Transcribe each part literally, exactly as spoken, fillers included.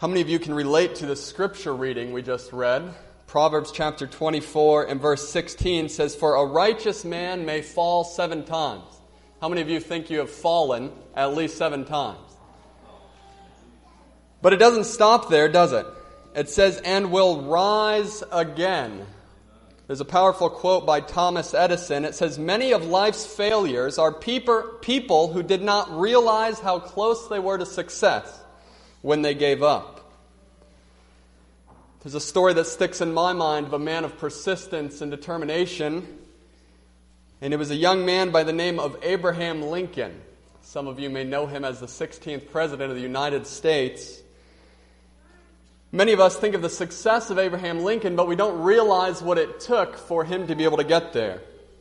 How many of you can relate to the scripture reading we just read? Proverbs chapter twenty-four and verse sixteen says, "For a righteous man may fall seven times." How many of you think you have fallen at least seven times? But it doesn't stop there, does it? It says, "and will rise again." There's a powerful quote by Thomas Edison. It says, "Many of life's failures are people who did not realize how close they were to success when they gave up." There's a story that sticks in my mind of a man of persistence and determination. And it was a young man by the name of Abraham Lincoln. Some of you may know him as the sixteenth President of the United States. Many of us think of the success of Abraham Lincoln, but we don't realize what it took for him to be able to get there.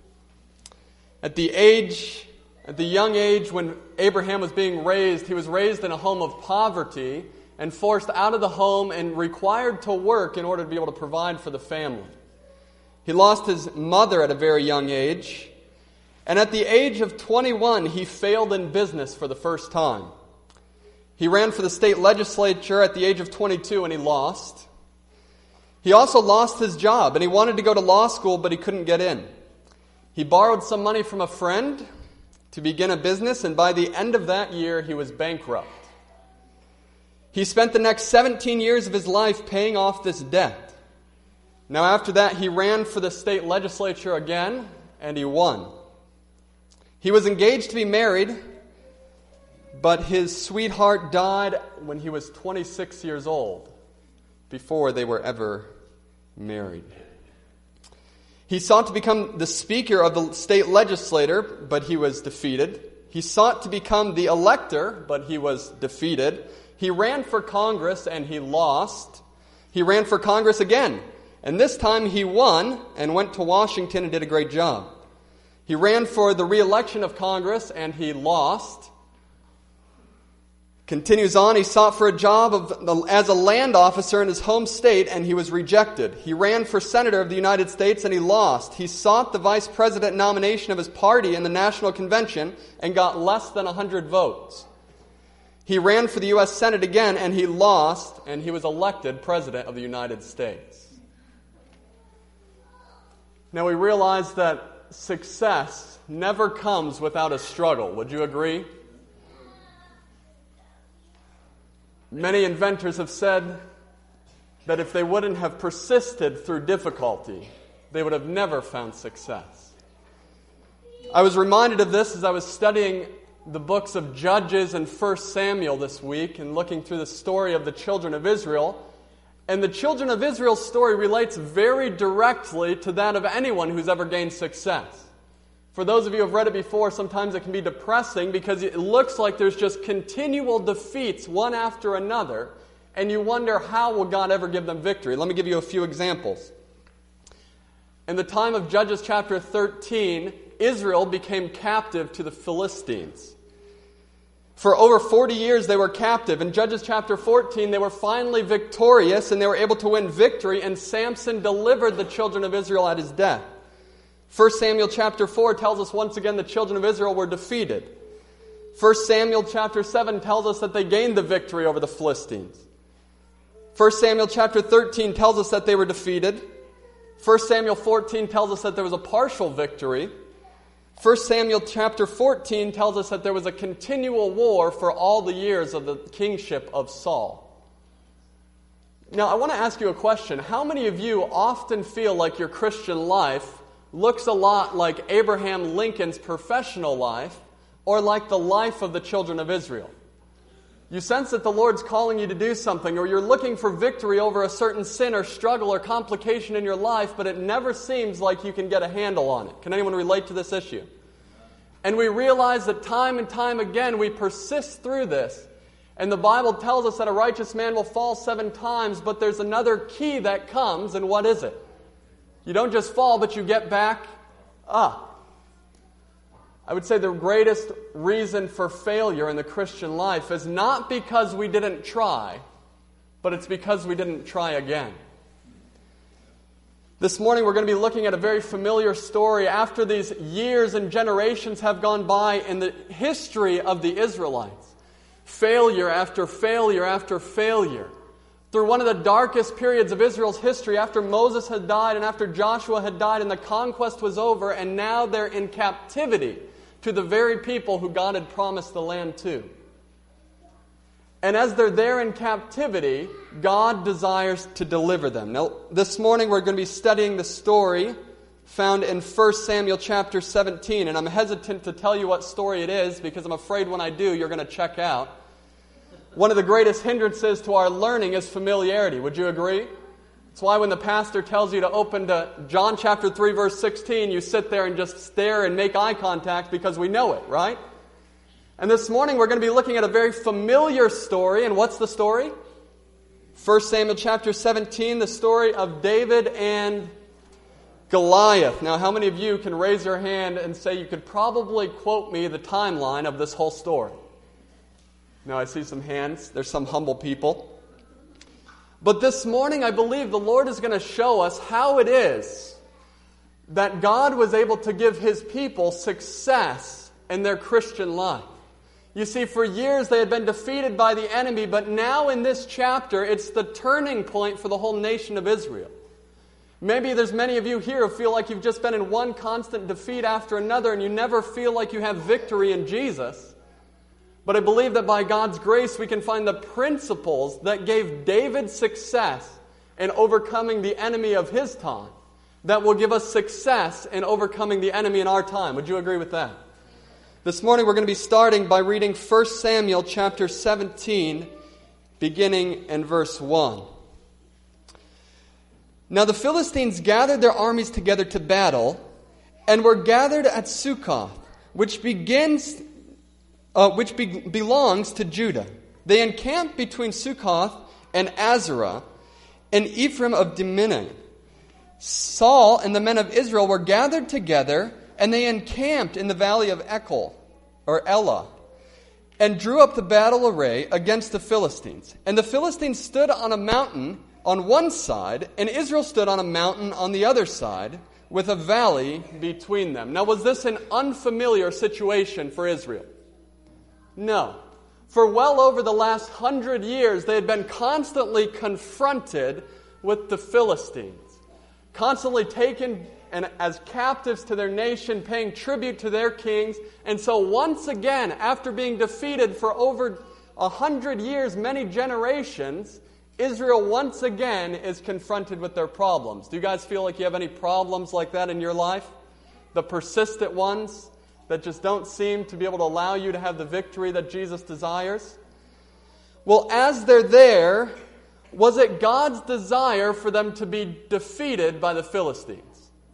At the age, at the young age when Abraham was being raised, he was raised in a home of poverty and forced out of the home and required to work in order to be able to provide for the family. He lost his mother at a very young age, and at the age of twenty-one, he failed in business for the first time. He ran for the state legislature at the age of twenty-two, and he lost. He also lost his job, and he wanted to go to law school, but he couldn't get in. He borrowed some money from a friend to begin a business, and by the end of that year, he was bankrupt. He spent the next seventeen years of his life paying off this debt. Now, after that, he ran for the state legislature again, and he won. He was engaged to be married, but his sweetheart died when he was twenty-six years old, before they were ever married. He sought to become the speaker of the state legislature, but he was defeated. He sought to become the elector, but he was defeated. He ran for Congress, and he lost. He ran for Congress again, and this time he won and went to Washington and did a great job. He ran for the re-election of Congress, and he lost. Continues on, he sought for a job of, as a land officer in his home state, and he was rejected. He ran for senator of the United States, and he lost. He sought the vice president nomination of his party in the National Convention and got less than one hundred votes. He ran for the U S Senate again, and he lost, and he was elected president of the United States. Now we realize that success never comes without a struggle. Would you agree? Many inventors have said that if they wouldn't have persisted through difficulty, they would have never found success. I was reminded of this as I was studying the books of Judges and First Samuel this week and looking through the story of the children of Israel. And the children of Israel's story relates very directly to that of anyone who's ever gained success. For those of you who have read it before, sometimes it can be depressing because it looks like there's just continual defeats one after another, and you wonder, how will God ever give them victory? Let me give you a few examples. In the time of Judges chapter thirteen, Israel became captive to the Philistines. For over forty years they were captive. In Judges chapter fourteen, they were finally victorious, and they were able to win victory, and Samson delivered the children of Israel at his death. First Samuel chapter four tells us once again the children of Israel were defeated. First Samuel chapter seven tells us that they gained the victory over the Philistines. First Samuel chapter thirteen tells us that they were defeated. First Samuel fourteen tells us that there was a partial victory. First Samuel chapter fourteen tells us that there was a continual war for all the years of the kingship of Saul. Now, I want to ask you a question. How many of you often feel like your Christian life looks a lot like Abraham Lincoln's professional life or like the life of the children of Israel? You sense that the Lord's calling you to do something, or you're looking for victory over a certain sin or struggle or complication in your life, but it never seems like you can get a handle on it. Can anyone relate to this issue? And we realize that time and time again we persist through this. And the Bible tells us that a righteous man will fall seven times, but there's another key that comes, and what is it? You don't just fall, but you get back up. I would say the greatest reason for failure in the Christian life is not because we didn't try, but it's because we didn't try again. This morning we're going to be looking at a very familiar story after these years and generations have gone by in the history of the Israelites. Failure after failure after failure. through one of the darkest periods of Israel's history, after Moses had died and after Joshua had died and the conquest was over, and now they're in captivity to the very people who God had promised the land to. And as they're there in captivity, God desires to deliver them. Now, this morning we're going to be studying the story found in First Samuel chapter seventeen, and I'm hesitant to tell you what story it is because I'm afraid when I do, you're going to check out. One of the greatest hindrances to our learning is familiarity. Would you agree? That's why when the pastor tells you to open to John chapter three, verse sixteen, you sit there and just stare and make eye contact because we know it, right? And this morning we're going to be looking at a very familiar story. And what's the story? First Samuel chapter seventeen, the story of David and Goliath. Now, how many of you can raise your hand and say you could probably quote me the timeline of this whole story? Now, I see some hands. There's some humble people. But this morning, I believe the Lord is going to show us how it is that God was able to give His people success in their Christian life. You see, for years they had been defeated by the enemy, but now in this chapter, it's the turning point for the whole nation of Israel. Maybe there's many of you here who feel like you've just been in one constant defeat after another and you never feel like you have victory in Jesus. But I believe that by God's grace we can find the principles that gave David success in overcoming the enemy of his time that will give us success in overcoming the enemy in our time. Would you agree with that? This morning we're going to be starting by reading First Samuel chapter seventeen, beginning in verse one. Now the Philistines gathered their armies together to battle, and were gathered at Succoth, which begins, uh, which be- belongs to Judah. They encamped between Succoth and Azarah, and Ephraim of Dimnah. Saul and the men of Israel were gathered together, and they encamped in the valley of Echol, or Elah, and drew up the battle array against the Philistines. And the Philistines stood on a mountain on one side, and Israel stood on a mountain on the other side, with a valley between them. Now, was this an unfamiliar situation for Israel? No. For well over the last hundred years, they had been constantly confronted with the Philistines, constantly taken and as captives to their nation, paying tribute to their kings. And so once again, after being defeated for over a hundred years, many generations, Israel once again is confronted with their problems. Do you guys feel like you have any problems like that in your life? The persistent ones that just don't seem to be able to allow you to have the victory that Jesus desires? Well, as they're there, was it God's desire for them to be defeated by the Philistines?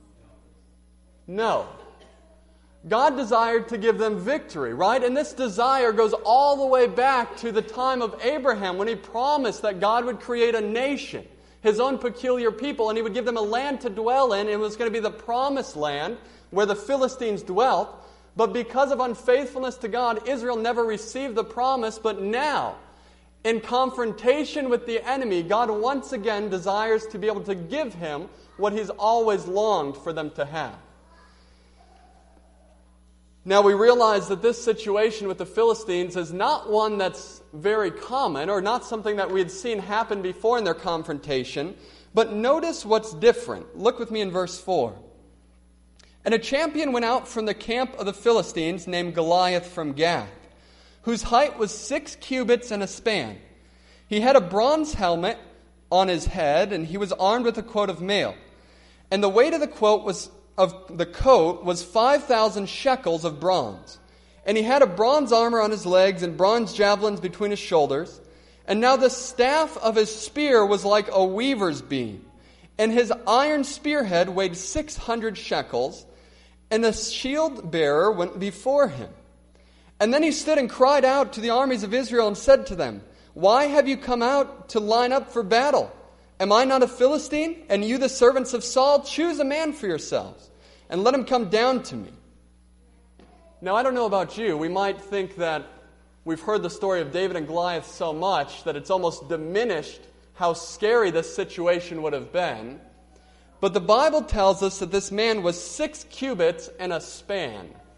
No. God desired to give them victory, right? And this desire goes all the way back to the time of Abraham when he promised that God would create a nation, His own peculiar people, and He would give them a land to dwell in. It was going to be the promised land where the Philistines dwelt. But because of unfaithfulness to God, Israel never received the promise. But now, in confrontation with the enemy, God once again desires to be able to give him what He's always longed for them to have. Now we realize that this situation with the Philistines is not one that's very common or not something that we had seen happen before in their confrontation. But notice what's different. Look with me in verse four. And a champion went out from the camp of the Philistines named Goliath from Gath, whose height was six cubits and a span. He had a bronze helmet on his head, and he was armed with a coat of mail. And the weight of the coat was of the coat was five thousand shekels of bronze. And he had a bronze armor on his legs and bronze javelins between his shoulders. And now the staff of his spear was like a weaver's beam. And his iron spearhead weighed six hundred shekels. And the shield bearer went before him. And then he stood and cried out to the armies of Israel and said to them, "Why have you come out to line up for battle? Am I not a Philistine? And you, the servants of Saul, choose a man for yourselves, and let him come down to me." Now, I don't know about you. We might think that we've heard the story of David and Goliath so much that it's almost diminished how scary this situation would have been. But the Bible tells us that this man was six cubits and a span.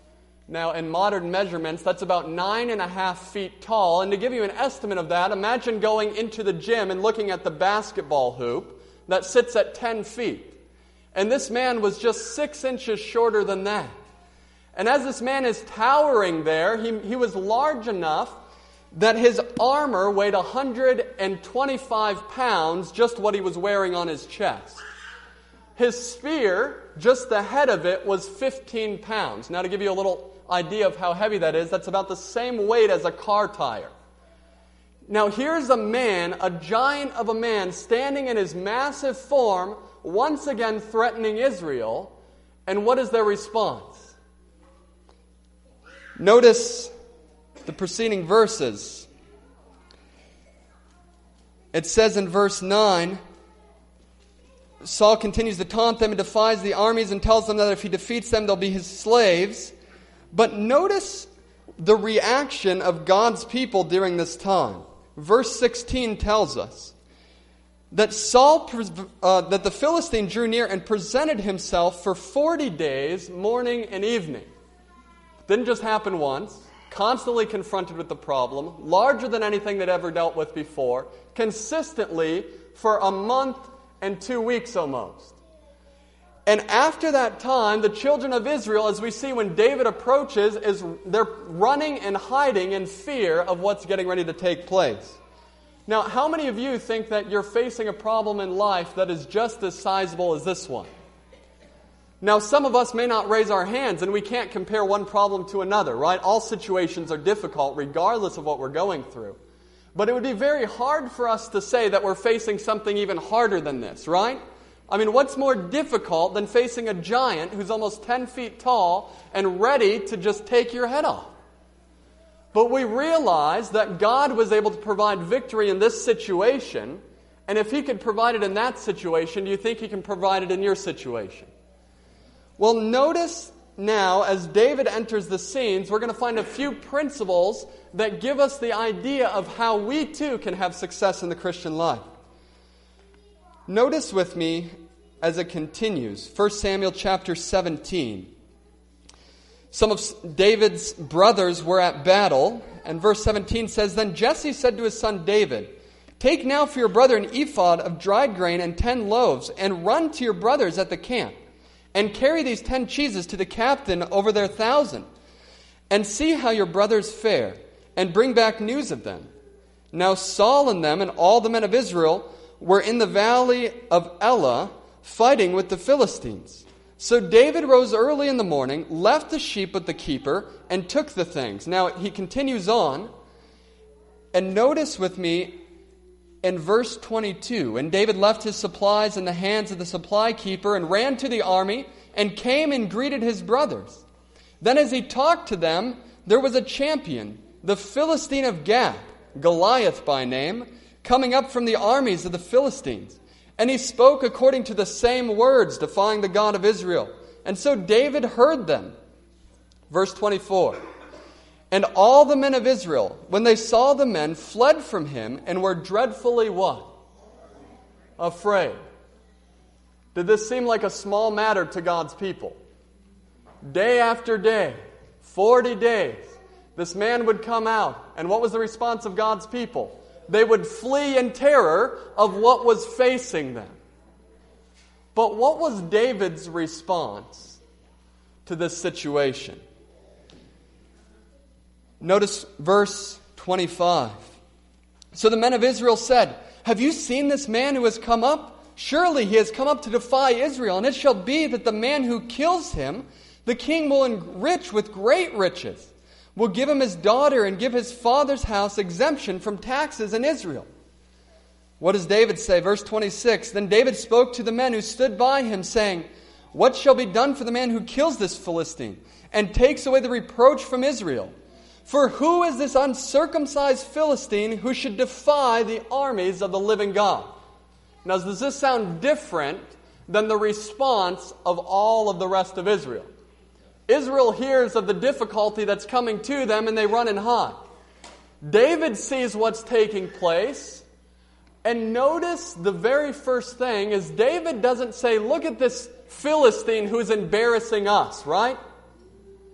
Now, in modern measurements, that's about nine and a half feet tall. And to give you an estimate of that, imagine going into the gym and looking at the basketball hoop that sits at ten feet. And this man was just six inches shorter than that. And as this man is towering there, he, he was large enough that his armor weighed one hundred twenty-five pounds, just what he was wearing on his chest. His spear, just the head of it, was fifteen pounds. Now, to give you a little idea of how heavy that is, that's about the same weight as a car tire. Now, here's a man, a giant of a man, standing in his massive form, once again threatening Israel. And what is their response? Notice the preceding verses. It says in verse nine, Saul continues to taunt them and defies the armies and tells them that if he defeats them, they'll be his slaves. But notice the reaction of God's people during this time. Verse sixteen tells us that Saul, uh, that the Philistine drew near and presented himself for forty days, morning and evening. Didn't just happen once. Constantly confronted with the problem, larger than anything they'd ever dealt with before, consistently for a month and two weeks almost. And after that time, the children of Israel, as we see when David approaches, is they're running and hiding in fear of what's getting ready to take place. Now, how many of you think that you're facing a problem in life that is just as sizable as this one? Now, some of us may not raise our hands, and we can't compare one problem to another, right? All situations are difficult, regardless of what we're going through. But it would be very hard for us to say that we're facing something even harder than this, right? I mean, what's more difficult than facing a giant who's almost ten feet tall and ready to just take your head off? But we realize that God was able to provide victory in this situation, and if He could provide it in that situation, do you think He can provide it in your situation? Well, notice now, as David enters the scenes, we're going to find a few principles that give us the idea of how we too can have success in the Christian life. Notice with me as it continues, First Samuel chapter seventeen. Some of David's brothers were at battle, and verse seventeen says, Then Jesse said to his son David, Take now for your brother an ephod of dried grain and ten loaves, and run to your brothers at the camp, and carry these ten cheeses to the captain over their thousand, and see how your brothers fare, and bring back news of them. Now Saul and them and all the men of Israel were in the valley of Elah, fighting with the Philistines. So David rose early in the morning, left the sheep with the keeper, and took the things. Now he continues on, and notice with me in verse twenty-two, And David left his supplies in the hands of the supply keeper, and ran to the army, and came and greeted his brothers. Then as he talked to them, there was a champion, the Philistine of Gath, Goliath by name, coming up from the armies of the Philistines. And he spoke according to the same words, defying the God of Israel. And so David heard them. Verse twenty-four. And all the men of Israel, when they saw the men, fled from him and were dreadfully what? Afraid. Did this seem like a small matter to God's people? Day after day, forty days, this man would come out. And what was the response of God's people? They would flee in terror of what was facing them. But what was David's response to this situation? Notice verse twenty-five. So the men of Israel said, Have you seen this man who has come up? Surely he has come up to defy Israel, and it shall be that the man who kills him, the king will enrich with great riches, will give him his daughter and give his father's house exemption from taxes in Israel. What does David say? Verse twenty-six, Then David spoke to the men who stood by him, saying, What shall be done for the man who kills this Philistine and takes away the reproach from Israel? For who is this uncircumcised Philistine who should defy the armies of the living God? Now, does this sound different than the response of all of the rest of Israel? Israel hears of the difficulty that's coming to them, and they run and hide. David sees what's taking place, and notice the very first thing is David doesn't say, Look at this Philistine who's embarrassing us, right?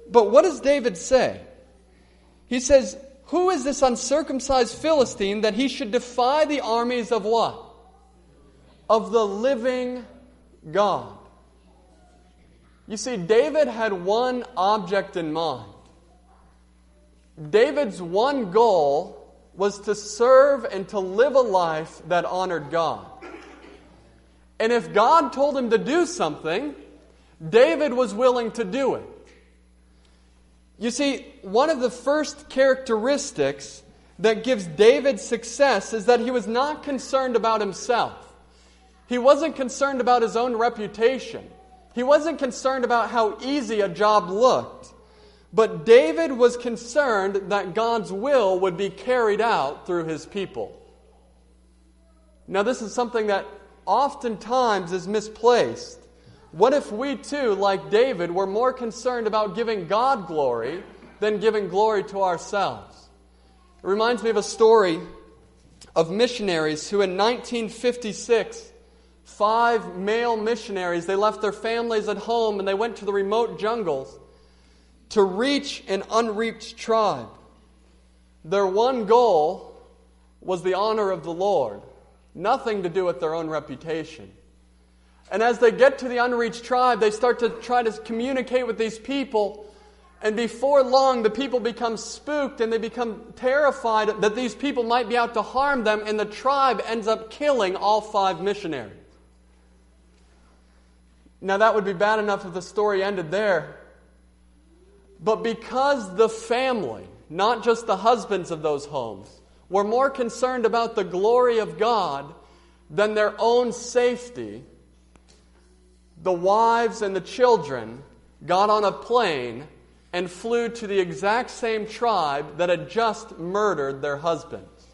But what does David say? He says, who is this uncircumcised Philistine that he should defy the armies of what? Of the living God. You see, David had one object in mind. David's one goal was to serve and to live a life that honored God. And if God told him to do something, David was willing to do it. You see, one of the first characteristics that gives David success is that he was not concerned about himself. He wasn't concerned about his own reputation. He wasn't concerned about how easy a job looked. But David was concerned that God's will would be carried out through his people. Now, this is something that oftentimes is misplaced. What if we too, like David, were more concerned about giving God glory than giving glory to ourselves? It reminds me of a story of missionaries who in nineteen fifty-six, five male missionaries, they left their families at home and they went to the remote jungles to reach an unreached tribe. Their one goal was the honor of the Lord, nothing to do with their own reputation. And as they get to the unreached tribe, they start to try to communicate with these people. And before long, the people become spooked and they become terrified that these people might be out to harm them. And the tribe ends up killing all five missionaries. Now, that would be bad enough if the story ended there. But because the family, not just the husbands of those homes, were more concerned about the glory of God than their own safety, the wives and the children got on a plane and flew to the exact same tribe that had just murdered their husbands.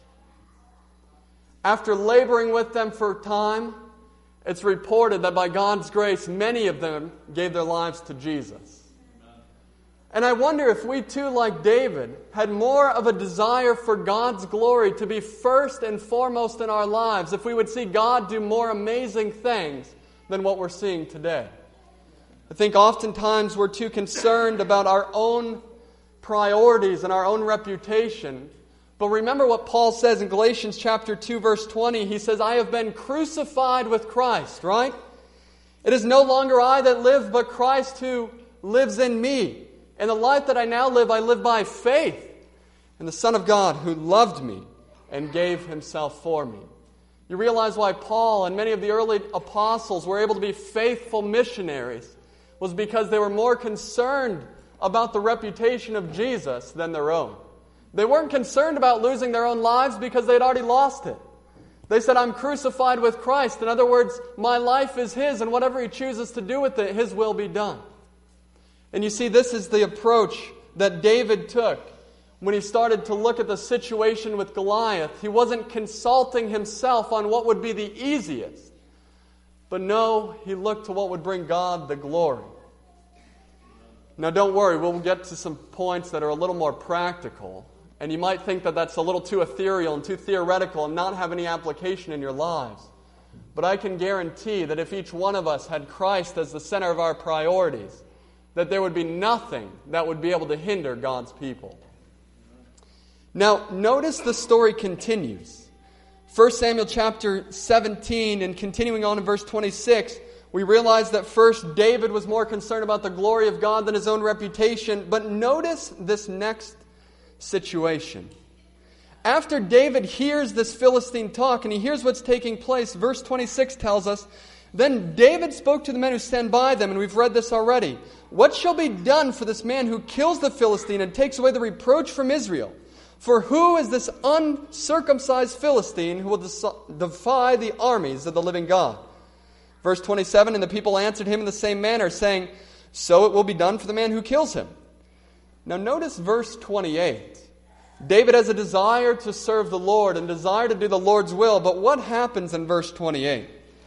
After laboring with them for a time, it's reported that by God's grace, many of them gave their lives to Jesus. And I wonder if we too, like David, had more of a desire for God's glory to be first and foremost in our lives, if we would see God do more amazing things than what we're seeing today. I think oftentimes we're too concerned about our own priorities and our own reputation. But remember what Paul says in Galatians chapter two, verse twenty. He says, I have been crucified with Christ, right? It is no longer I that live, but Christ who lives in me. And the life that I now live, I live by faith in the Son of God who loved me and gave himself for me. You realize why Paul and many of the early apostles were able to be faithful missionaries was because they were more concerned about the reputation of Jesus than their own. They weren't concerned about losing their own lives because they had already lost it. They said, I'm crucified with Christ. In other words, my life is his, and whatever he chooses to do with it, his will be done. And you see, this is the approach that David took when he started to look at the situation with Goliath. He wasn't consulting himself on what would be the easiest. But no, he looked to what would bring God the glory. Now don't worry, we'll get to some points that are a little more practical. And you might think that that's a little too ethereal and too theoretical and not have any application in your lives. But I can guarantee that if each one of us had Christ as the center of our priorities, that there would be nothing that would be able to hinder God's people. Now, notice the story continues. First Samuel chapter seventeen, and continuing on in verse twenty-six, we realize that first David was more concerned about the glory of God than his own reputation. But notice this next situation. After David hears this Philistine talk, and he hears what's taking place, verse twenty-six tells us, then David spoke to the men who stand by them, and we've read this already. What shall be done for this man who kills the Philistine and takes away the reproach from Israel? For who is this uncircumcised Philistine who will defy the armies of the living God? Verse twenty-seven, and the people answered him in the same manner, saying, so it will be done for the man who kills him. Now notice verse twenty-eight. David has a desire to serve the Lord and desire to do the Lord's will, but what happens in verse twenty-eight?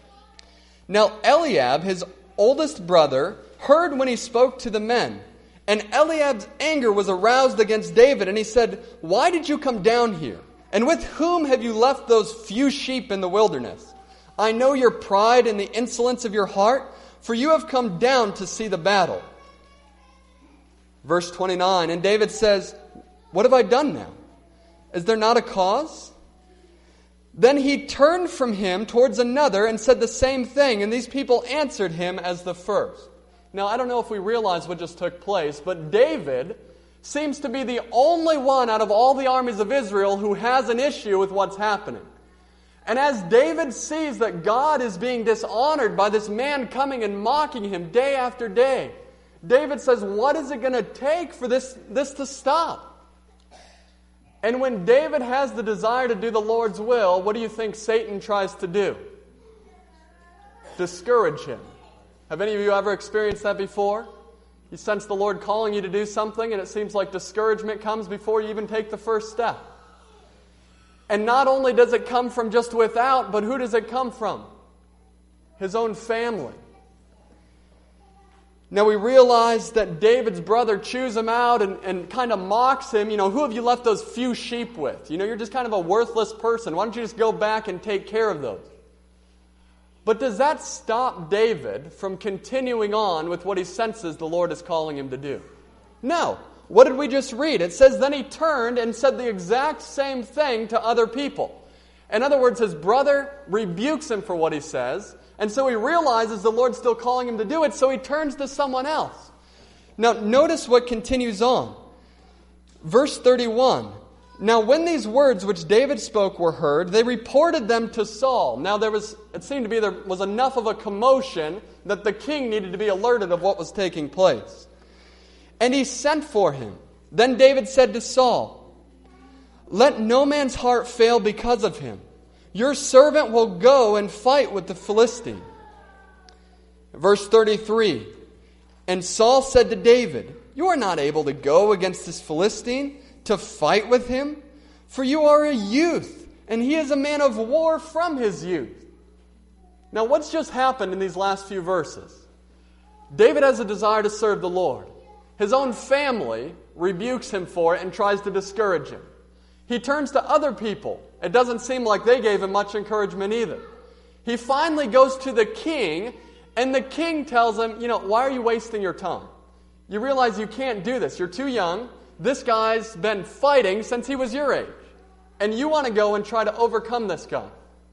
Now Eliab, his oldest brother, heard when he spoke to the men. And Eliab's anger was aroused against David, and he said, why did you come down here? And with whom have you left those few sheep in the wilderness? I know your pride and the insolence of your heart, for you have come down to see the battle. Verse twenty-nine, and David says, "What have I done now? Is there not a cause?" Then he turned from him towards another and said the same thing, and these people answered him as the first. Now, I don't know if we realize what just took place, but David seems to be the only one out of all the armies of Israel who has an issue with what's happening. And as David sees that God is being dishonored by this man coming and mocking him day after day, David says, what is it going to take for this, this to stop? And when David has the desire to do the Lord's will, what do you think Satan tries to do? Discourage him. Have any of you ever experienced that before? You sense the Lord calling you to do something, and it seems like discouragement comes before you even take the first step. And not only does it come from just without, but who does it come from? His own family. Now we realize that David's brother chews him out and, and kind of mocks him. You know, who have you left those few sheep with? You know, you're just kind of a worthless person. Why don't you just go back and take care of those? But does that stop David from continuing on with what he senses the Lord is calling him to do? No. What did we just read? It says, then he turned and said the exact same thing to other people. In other words, his brother rebukes him for what he says, and so he realizes the Lord's still calling him to do it, so he turns to someone else. Now, notice what continues on. Verse thirty-one. Now, when these words which David spoke were heard, they reported them to Saul. Now, there was, it seemed to be there was enough of a commotion that the king needed to be alerted of what was taking place. And he sent for him. Then David said to Saul, let no man's heart fail because of him. Your servant will go and fight with the Philistine. Verse thirty-three. And Saul said to David, you are not able to go against this Philistine to fight with him, for you are a youth, and he is a man of war from his youth. Now, what's just happened in these last few verses? David has a desire to serve the Lord. His own family rebukes him for it and tries to discourage him. He turns to other people. It doesn't seem like they gave him much encouragement either. He finally goes to the king, and the king tells him, you know, why are you wasting your time? You realize you can't do this. You're too young. This guy's been fighting since he was your age. And you want to go and try to overcome this guy.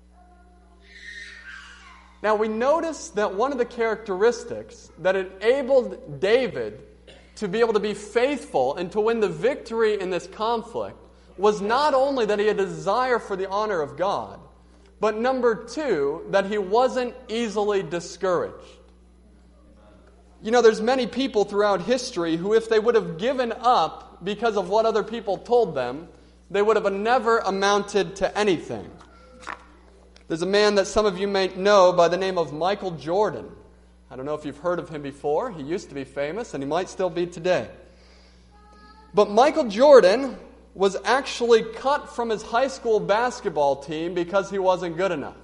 Now we notice that one of the characteristics that enabled David to be able to be faithful and to win the victory in this conflict was not only that he had a desire for the honor of God, but number two, that he wasn't easily discouraged. You know, there's many people throughout history who, if they would have given up because of what other people told them, they would have never amounted to anything. There's a man that some of you may know by the name of Michael Jordan. I don't know if you've heard of him before. He used to be famous, and he might still be today. But Michael Jordan was actually cut from his high school basketball team because he wasn't good enough.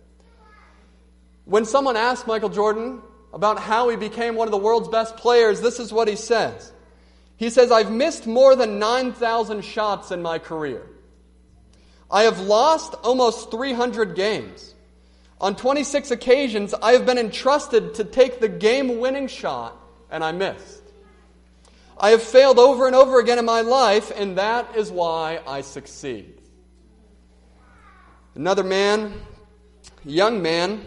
When someone asked Michael Jordan about how he became one of the world's best players, this is what he says. He says, I've missed more than nine thousand shots in my career. I have lost almost three hundred games. On twenty-six occasions, I have been entrusted to take the game-winning shot, and I missed. I have failed over and over again in my life, and that is why I succeed. Another man, a young man,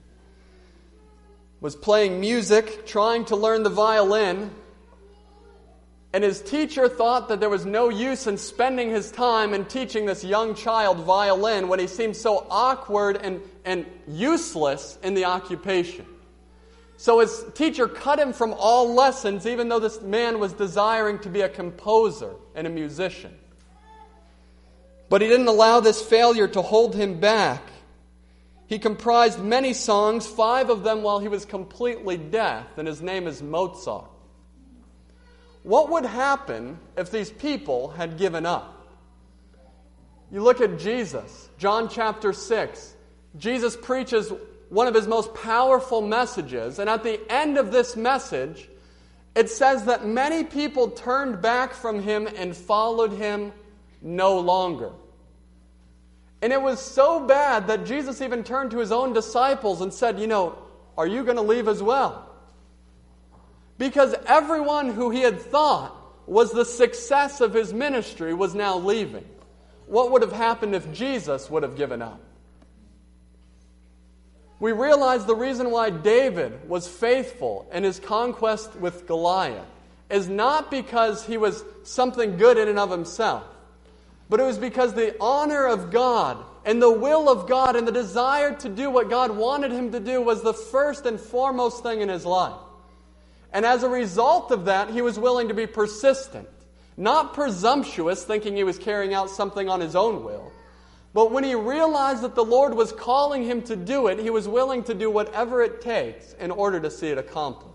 was playing music, trying to learn the violin, and his teacher thought that there was no use in spending his time in teaching this young child violin when he seemed so awkward and, and useless in the occupation. So his teacher cut him from all lessons, even though this man was desiring to be a composer and a musician. But he didn't allow this failure to hold him back. He comprised many songs, five of them while he was completely deaf, and his name is Mozart. What would happen if these people had given up? You look at Jesus, John chapter six. Jesus preaches one of his most powerful messages, and at the end of this message, it says that many people turned back from him and followed him no longer. And it was so bad that Jesus even turned to his own disciples and said, you know, are you going to leave as well? Because everyone who he had thought was the success of his ministry was now leaving. What would have happened if Jesus would have given up? We realize the reason why David was faithful in his conquest with Goliath is not because he was something good in and of himself, but it was because the honor of God and the will of God and the desire to do what God wanted him to do was the first and foremost thing in his life. And as a result of that, he was willing to be persistent, not presumptuous, thinking he was carrying out something on his own will. But when he realized that the Lord was calling him to do it, he was willing to do whatever it takes in order to see it accomplished.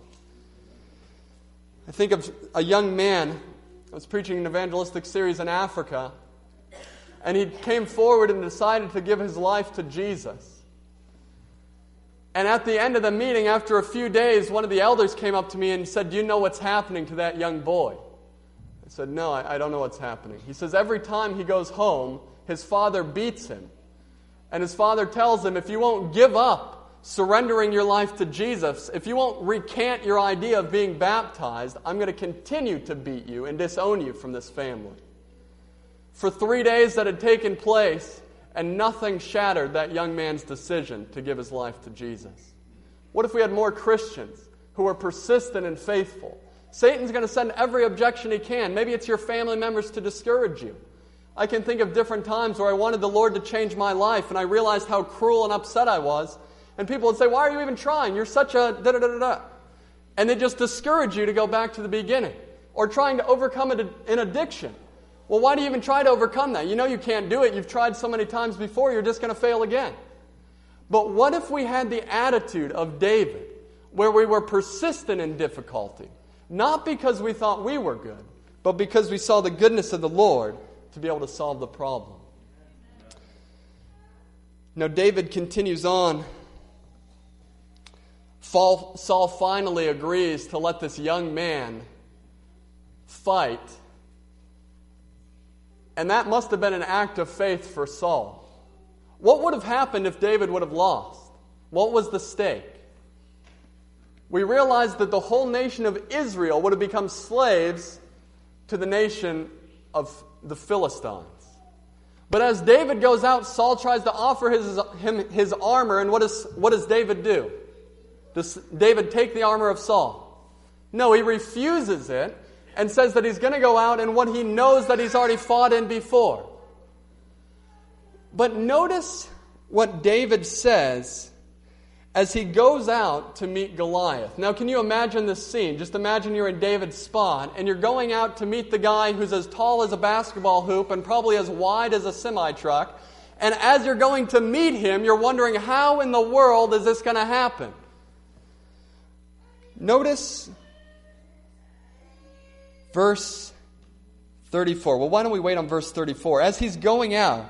I think of a young man. I was preaching an evangelistic series in Africa, and he came forward and decided to give his life to Jesus. And at the end of the meeting, after a few days, one of the elders came up to me and said, "Do you know what's happening to that young boy?" I said, "No, I, I don't know what's happening." He says, "Every time he goes home, his father beats him. And his father tells him, if you won't give up surrendering your life to Jesus, if you won't recant your idea of being baptized, I'm going to continue to beat you and disown you from this family." For three days that had taken place, and nothing shattered that young man's decision to give his life to Jesus. What if we had more Christians who were persistent and faithful? Satan's going to send every objection he can. Maybe it's your family members to discourage you. I can think of different times where I wanted the Lord to change my life, and I realized how cruel and upset I was. And people would say, "Why are you even trying? You're such a da-da-da-da-da." And they just discourage you to go back to the beginning. Or trying to overcome an addiction. Well, why do you even try to overcome that? You know you can't do it. You've tried so many times before, you're just going to fail again. But what if we had the attitude of David, where we were persistent in difficulty, not because we thought we were good, but because we saw the goodness of the Lord to be able to solve the problem? Now, David continues on. Saul finally agrees to let this young man fight. And that must have been an act of faith for Saul. What would have happened if David would have lost? What was the stake? We realize that the whole nation of Israel would have become slaves to the nation of the Philistines. But as David goes out, Saul tries to offer his, him his armor, and what, is, what does David do? Does David take the armor of Saul? No, he refuses it and says that he's going to go out in what he knows that he's already fought in before. But notice what David says as he goes out to meet Goliath. Now, can you imagine this scene? Just imagine you're in David's spot, and you're going out to meet the guy who's as tall as a basketball hoop and probably as wide as a semi-truck. And as you're going to meet him, you're wondering, how in the world is this going to happen? Notice verse thirty-four. Well, why don't we wait on verse thirty-four? As he's going out,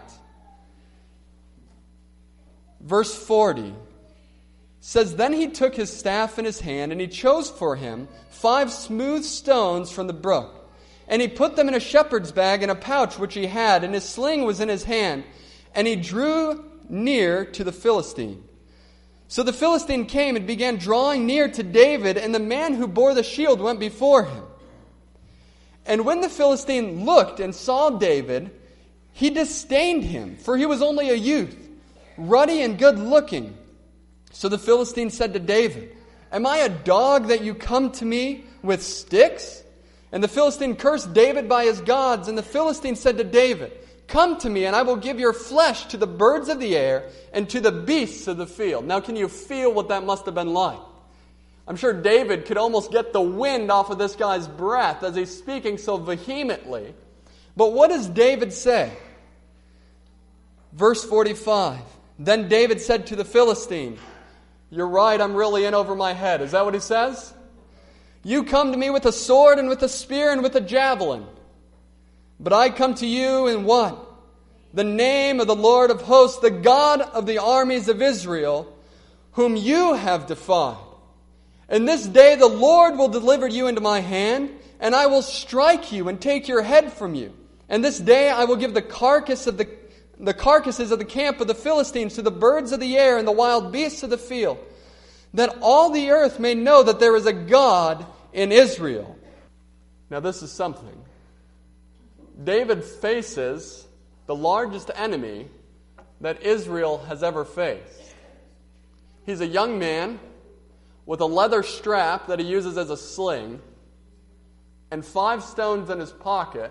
verse forty says, "Then he took his staff in his hand, and he chose for him five smooth stones from the brook. And he put them in a shepherd's bag in a pouch which he had, and his sling was in his hand. And he drew near to the Philistine. So the Philistine came and began drawing near to David, and the man who bore the shield went before him. And when the Philistine looked and saw David, he disdained him, for he was only a youth, ruddy and good-looking. So the Philistine said to David, 'Am I a dog that you come to me with sticks?' And the Philistine cursed David by his gods. And the Philistine said to David, 'Come to me, and I will give your flesh to the birds of the air and to the beasts of the field.'" Now, can you feel what that must have been like? I'm sure David could almost get the wind off of this guy's breath as he's speaking so vehemently. But what does David say? Verse forty-five. "Then David said to the Philistine, 'You're right, I'm really in over my head.'" Is that what he says? "You come to me with a sword and with a spear and with a javelin. But I come to you in what? The name of the Lord of hosts, the God of the armies of Israel, whom you have defied. And this day the Lord will deliver you into my hand, and I will strike you and take your head from you. And this day I will give the carcass of the, the carcasses of the camp of the Philistines to the birds of the air and the wild beasts of the field, that all the earth may know that there is a God in Israel. Now this is something. David faces the largest enemy that Israel has ever faced. He's a young man with a leather strap that he uses as a sling and five stones in his pocket,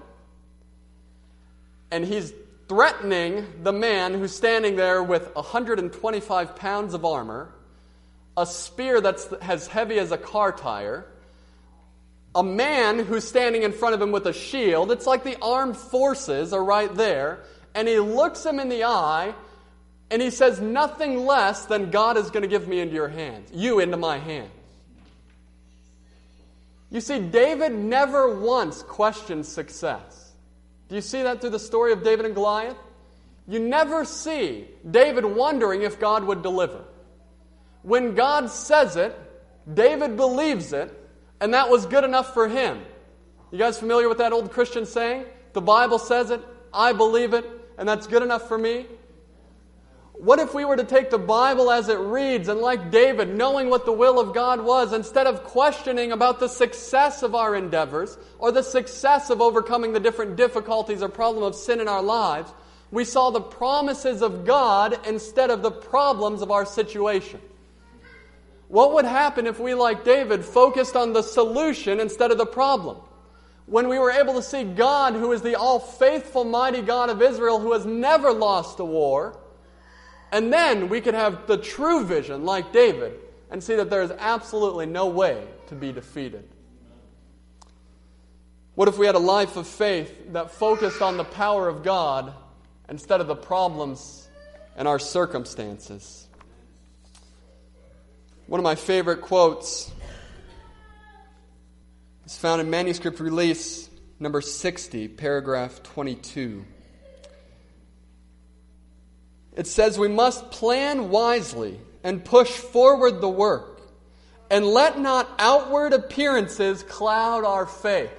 and he's threatening the man who's standing there with one hundred twenty-five pounds of armor, a spear that's as heavy as a car tire, a man who's standing in front of him with a shield. It's like the armed forces are right there, and he looks him in the eye, and he says nothing less than, God is going to give me into your hands, you into my hands. You see, David never once questioned success. Do you see that through the story of David and Goliath? You never see David wondering if God would deliver. When God says it, David believes it, and that was good enough for him. You guys familiar with that old Christian saying? The Bible says it, I believe it, and that's good enough for me. What if we were to take the Bible as it reads, and like David, knowing what the will of God was, instead of questioning about the success of our endeavors or the success of overcoming the different difficulties or problem of sin in our lives, we saw the promises of God instead of the problems of our situation? What would happen if we, like David, focused on the solution instead of the problem? When we were able to see God, who is the all-faithful, mighty God of Israel, who has never lost a war, and then we could have the true vision, like David, and see that there is absolutely no way to be defeated. What if we had a life of faith that focused on the power of God instead of the problems and our circumstances? One of my favorite quotes is found in Manuscript Release number sixty, paragraph twenty-two. It says, we must plan wisely and push forward the work, and let not outward appearances cloud our faith.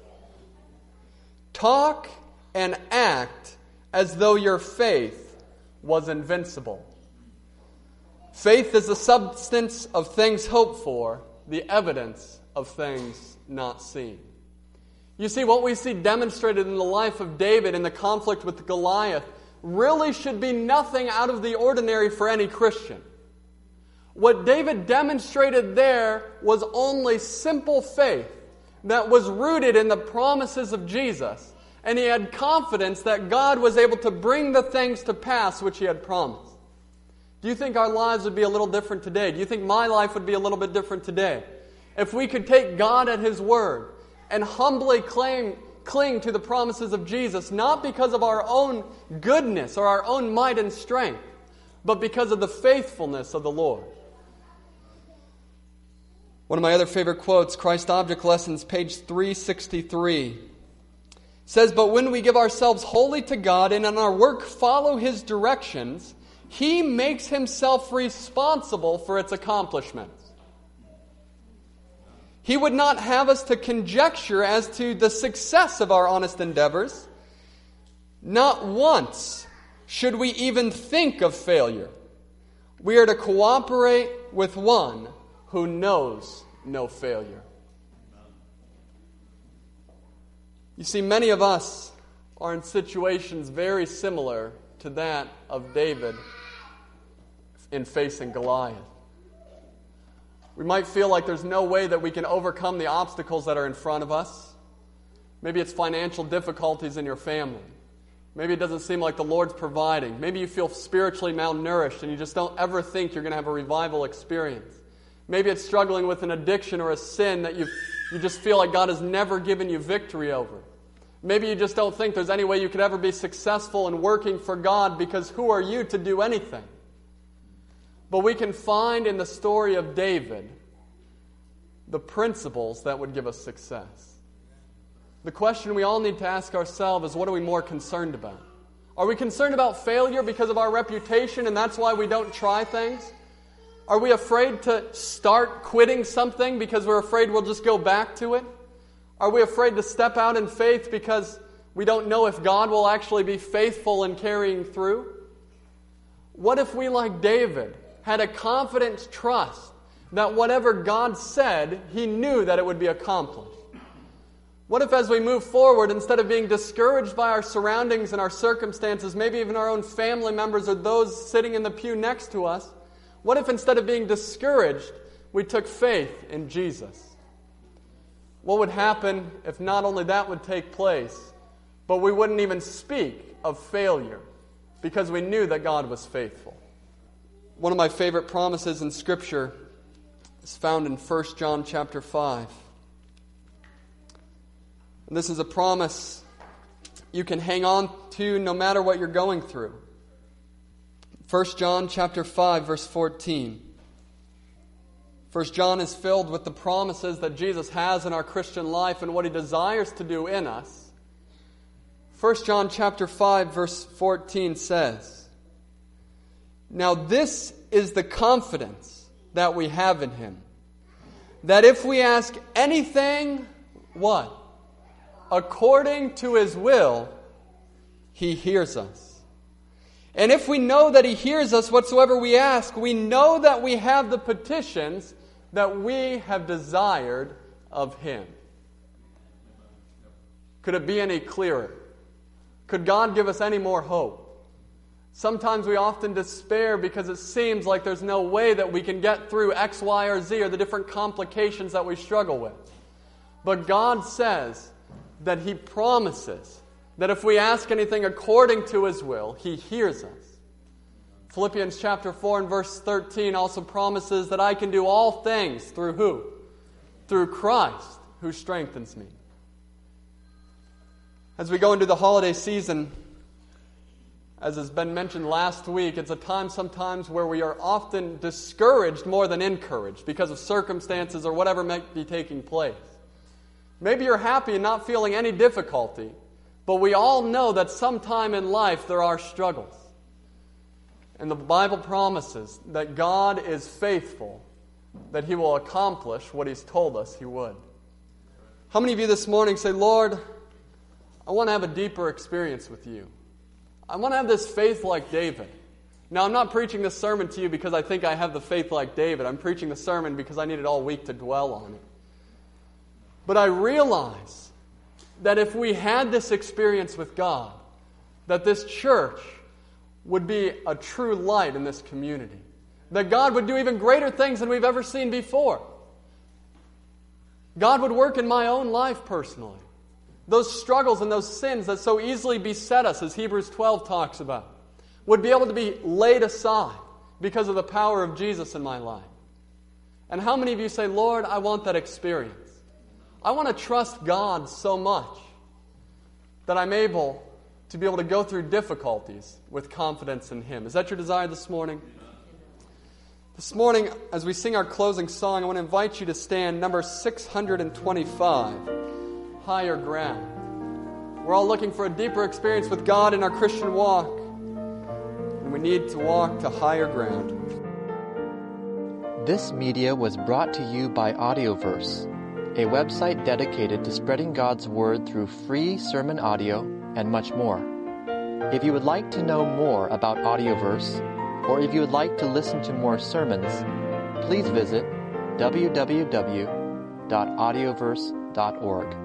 Talk and act as though your faith was invincible. Faith is the substance of things hoped for, the evidence of things not seen. You see, what we see demonstrated in the life of David in the conflict with Goliath really should be nothing out of the ordinary for any Christian. What David demonstrated there was only simple faith that was rooted in the promises of Jesus, and he had confidence that God was able to bring the things to pass which he had promised. Do you think our lives would be a little different today? Do you think my life would be a little bit different today if we could take God at His word and humbly claim cling to the promises of Jesus, not because of our own goodness or our own might and strength, but because of the faithfulness of the Lord? One of my other favorite quotes, Christ Object Lessons, page three sixty-three, says, but when we give ourselves wholly to God and in our work follow His directions, He makes Himself responsible for its accomplishments. He would not have us to conjecture as to the success of our honest endeavors. Not once should we even think of failure. We are to cooperate with one who knows no failure. You see, many of us are in situations very similar to that of David in facing Goliath. We might feel like there's no way that we can overcome the obstacles that are in front of us. Maybe it's financial difficulties in your family. Maybe it doesn't seem like the Lord's providing. Maybe you feel spiritually malnourished and you just don't ever think you're going to have a revival experience. Maybe it's struggling with an addiction or a sin that you you just feel like God has never given you victory over. Maybe you just don't think there's any way you could ever be successful in working for God, because who are you to do anything? But we can find in the story of David the principles that would give us success. The question we all need to ask ourselves is, what are we more concerned about? Are we concerned about failure because of our reputation and that's why we don't try things? Are we afraid to start quitting something because we're afraid we'll just go back to it? Are we afraid to step out in faith because we don't know if God will actually be faithful in carrying through? What if we, like David, had a confident trust that whatever God said, He knew that it would be accomplished? What if as we move forward, instead of being discouraged by our surroundings and our circumstances, maybe even our own family members or those sitting in the pew next to us, what if instead of being discouraged, we took faith in Jesus? What would happen if not only that would take place, but we wouldn't even speak of failure because we knew that God was faithful? One of my favorite promises in Scripture is found in First John chapter five. And this is a promise you can hang on to no matter what you're going through. First John chapter five, verse fourteen. First John is filled with the promises that Jesus has in our Christian life and what He desires to do in us. First John chapter five, verse fourteen says, "Now this is the confidence that we have in Him, that if we ask anything," what? "according to His will, He hears us. And if we know that He hears us whatsoever we ask, we know that we have the petitions that we have desired of Him." Could it be any clearer? Could God give us any more hope? Sometimes we often despair because it seems like there's no way that we can get through X, Y, or Z or the different complications that we struggle with. But God says that He promises that if we ask anything according to His will, He hears us. Philippians chapter four and verse thirteen also promises that I can do all things through who? Through Christ who strengthens me. As we go into the holiday season, as has been mentioned last week, it's a time sometimes where we are often discouraged more than encouraged because of circumstances or whatever might be taking place. Maybe you're happy and not feeling any difficulty, but we all know that sometime in life there are struggles. And the Bible promises that God is faithful, that He will accomplish what He's told us He would. How many of you this morning say, "Lord, I want to have a deeper experience with You. I want to have this faith like David." Now, I'm not preaching this sermon to you because I think I have the faith like David. I'm preaching the sermon because I needed all week to dwell on it. But I realize that if we had this experience with God, that this church would be a true light in this community. That God would do even greater things than we've ever seen before. God would work in my own life personally. Those struggles and those sins that so easily beset us, as Hebrews twelve talks about, would be able to be laid aside because of the power of Jesus in my life. And how many of you say, "Lord, I want that experience. I want to trust God so much that I'm able to be able to go through difficulties with confidence in Him"? Is that your desire this morning? This morning, as we sing our closing song, I want to invite you to stand number six hundred twenty-five, Higher Ground. We're all looking for a deeper experience with God in our Christian walk, and we need to walk to higher ground. This media was brought to you by Audioverse, a website dedicated to spreading God's Word through free sermon audio and much more. If you would like to know more about Audioverse, or if you would like to listen to more sermons, please visit w w w dot audioverse dot org.